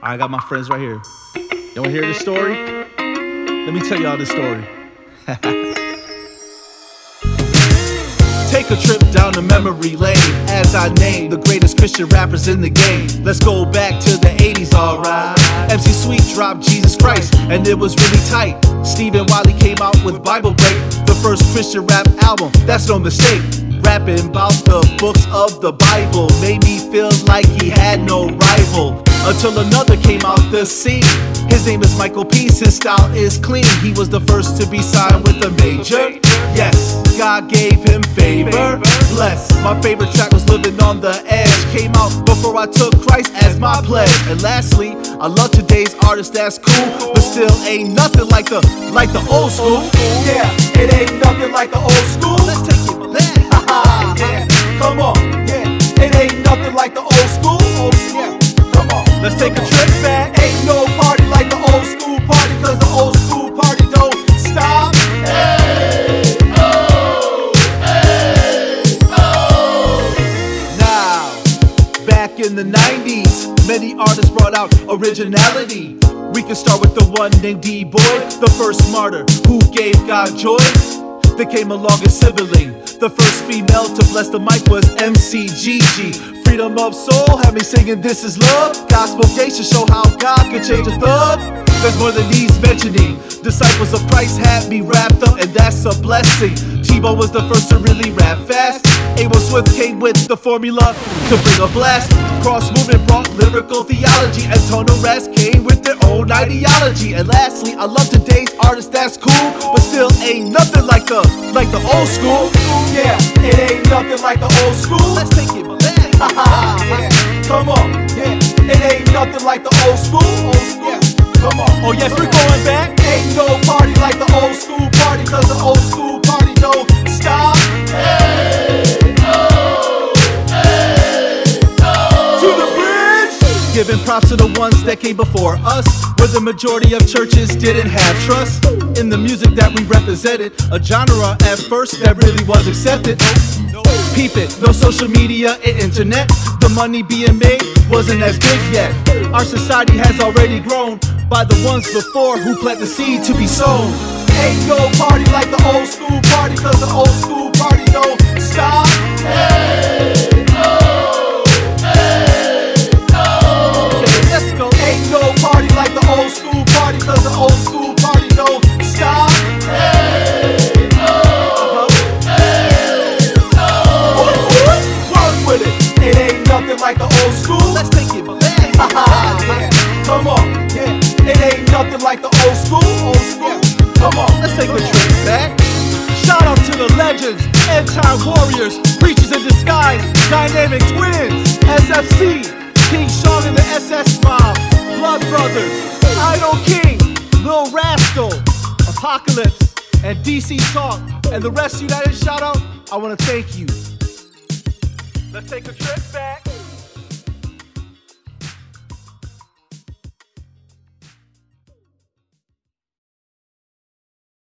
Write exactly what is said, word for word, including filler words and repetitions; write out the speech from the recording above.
I got my friends right here. You wanna hear the story? Let me tell y'all the story. Take a trip down the memory lane as I name the greatest Christian rappers in the game. Let's go back to the eighties, alright. M C Sweet dropped Jesus Christ, and it was really tight. Stephen Wiley came out with Bible Break, the first Christian rap album, that's no mistake. Rapping about the books of the Bible made me feel like he had no rival. Until another came out the scene. His name is Michael Peace, his style is clean. He was the first to be signed with a major. Yes, God gave him favor. Bless. My favorite track was Living on the Edge. Came out before I took Christ as my pledge. And lastly, I love today's artist, that's cool, but still ain't nothing like the like the old school. Yeah, it ain't nothing like the old school. Let's take it back. Yeah, come on. Yeah, it ain't nothing like the old school. Old school. Yeah, come on. Let's take a trip back. Ain't no party like the old school party, cause the old school party don't stop. Hey, oh, hey, oh. Now, back in the nineties, many artists brought out originality. We can start with the one named D-Boy, the first martyr who gave God joy. They came along as sibling. The first female to bless the mic was M C Gigi. Freedom of soul had me singing This Is Love. Gospel gates to show how God could change a thug. There's more than needs mentioning. Disciples of Christ had me wrapped up, and that's a blessing. T-Bone was the first to really rap fast. Amos Swift came with the formula to bring a blast. Cross movement brought lyrical theology, and Tonal Rats came with their own ideology. And lastly, I love today's artists, that's cool, but still ain't nothing like the like the old school. Yeah, it ain't nothing like the old school. Let's take it back. Yeah, come on. Yeah, it ain't nothing like the old school. Old school. Yeah, come on. Oh yes, we're going back. Ain't no party like the old school party, cause the old school party don't stop. Hey, oh, hey, oh. To the bridge. Giving props to the ones that came before us, where the majority of churches didn't have trust in the music that we represented. A genre at first that really was accepted. Peep it, no social media and internet. The money being made wasn't as big yet. Our society has already grown by the ones before who plant the seed to be sown. Ain't no party like the old school party, cause the old school party don't stop. Hey, oh, hey, oh. Okay, let's go. Ain't no party like the old school party, cause the old school party don't stop. Hey, oh, hey, oh. Work with it. It ain't nothing like the old school. Let's take it back. Yeah, come on. Yeah, it ain't nothing like the old school. Old school. Come on. Let's take a trip back. Shout out to the legends, end-time warriors, preachers in disguise, dynamic twins, S F C, King Sean and the S S Mob, Blood Brothers, Idol King, Lil Rascal, Apocalypse, and D C Talk, and the rest United shout out. I want to thank you. Let's take a trip back.